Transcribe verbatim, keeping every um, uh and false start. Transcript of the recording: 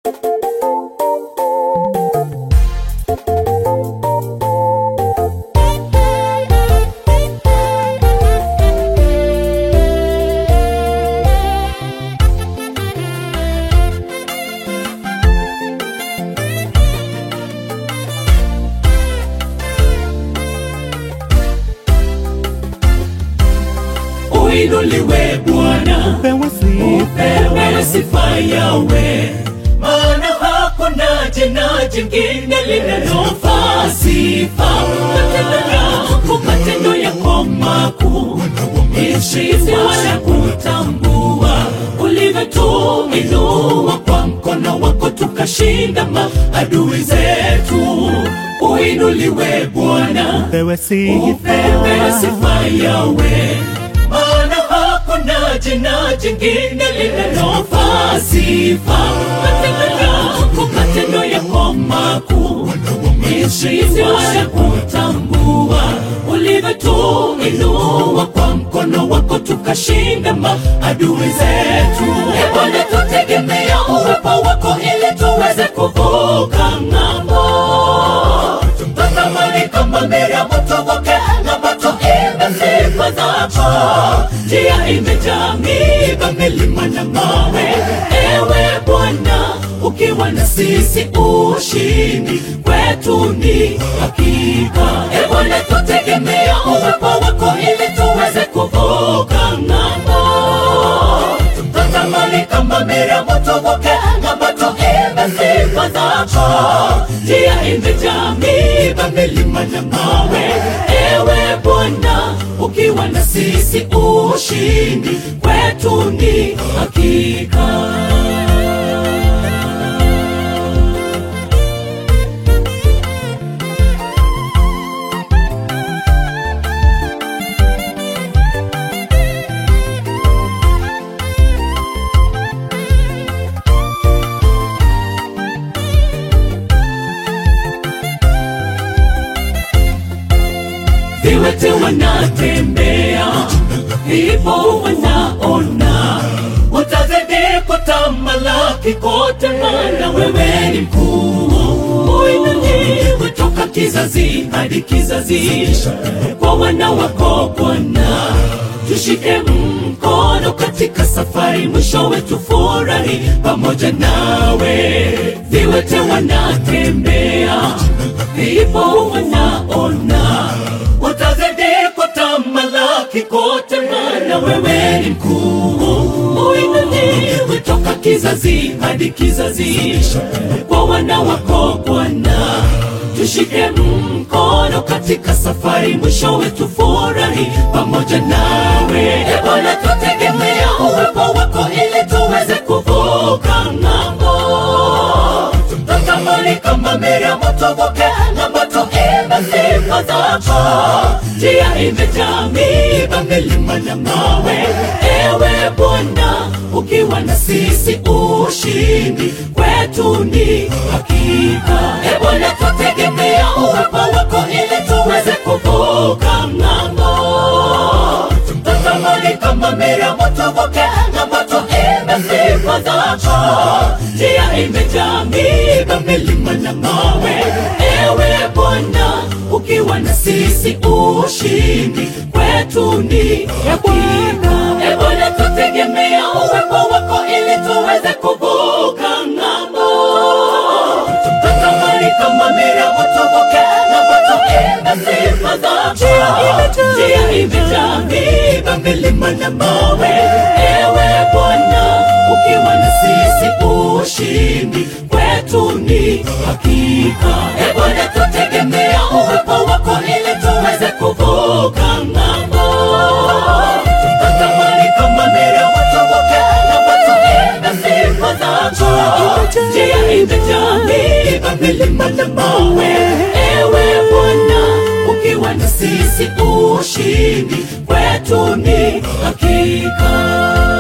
Uinuliwe Bwana, upewe sifa yawe, maana hakuna jina jingine linalofaa sifa. Matendo yako, matendo yako makuu, sisi wanakutambua. Ulivyotuinua kwa mkono wako tukashinda maadui zetu. Uinuliwe Bwana, upewe sifa yawe, maana hakuna jina jingine linalofaa sifa. Matendo yako, matendo yako makuu, sisi wanakutambua. Ulivyotuinua kwa mkono wako tukashinda maadui zetu. Ee Bwana, tutegemea uwepo wako ili tuweze kuvuka ng'ambo. Tutamani kama Miriamu tuvuke ng'ambo, tuimbe sifa zako. Njia imejaa miiba, milima na mawe. Ewe Bwana, ukiwa na sisi ushindi kwetu ni hakika. Ee Bwana, tutegemea uwepo wako ili tuweze kuvuka ng'ambo. Tutamani kama Miriamu tuvuke ng'ambo, tuimbe sifa zako. Njia imejaa miiba, milima na mawe. Ewe Bwana, ukiwa na sisi ushindi kwetu ni hakika. Viwete wanatembea, vipofu wanaona. Utazidi kutamalaki kote, maana wewe ni mkuu. Uinuliwe toka kizazi hadi kizazi kwa wana wako Bwana. Tushike mkono katika safari, mwishowe tufurahi pamoja nawe. Viwete wanatembea, vipofu wanaona. Utazidi kutamalaki kote, maana wewe ni mkuu. Uinuliwe toka kizazi hadi kizazi kwa wana wako Bwana. Tushike mkono katika safari, mwishowe tufurahi pamoja nawe. Ee Bwana, tutegemea uwepo wako ili tuweze kuvuka ng'ambo. Tutamani kama Miriamu tuvuke ng'ambo, tuimbe sifa zako. Njia imejaa miiba, milima na mawe. Ewe Bwana, ukiwa na sisi ushindi kwetu ni hakika. Ee Bwana, tutegemea uwepo wako ili tuweze kuvuka ng'ambo. Tutamani kama Miriamu tuvuke ng'ambo, tuimbe sifa zako. Njia imejaa miiba, milima na mawe. Ewe Bwana, ukiwa na sisi ushindi kwetu ni hakika. Ee Bwana, tutegemea uwepo wako ili tuweze kuvuka ng'ambo. Tutamani kama Miriamu tuvuke ng'ambo, tuimbe sifa zako. Njia imejaa miiba, milima na mawe. Ewe Bwana, ukiwa na sisi ushindi kwetu ni hakika. Ee Bwana, tutegemea uwepo wako ili tuweze kuvuka ng'ambo. Tutamani kama Miriamu tuvuke ng'ambo, tuimbe sifa zako. Njia imejaa miiba, milima na mawe. Ewe Bwana, ukiwa na sisi ushindi kwetu ni hakika.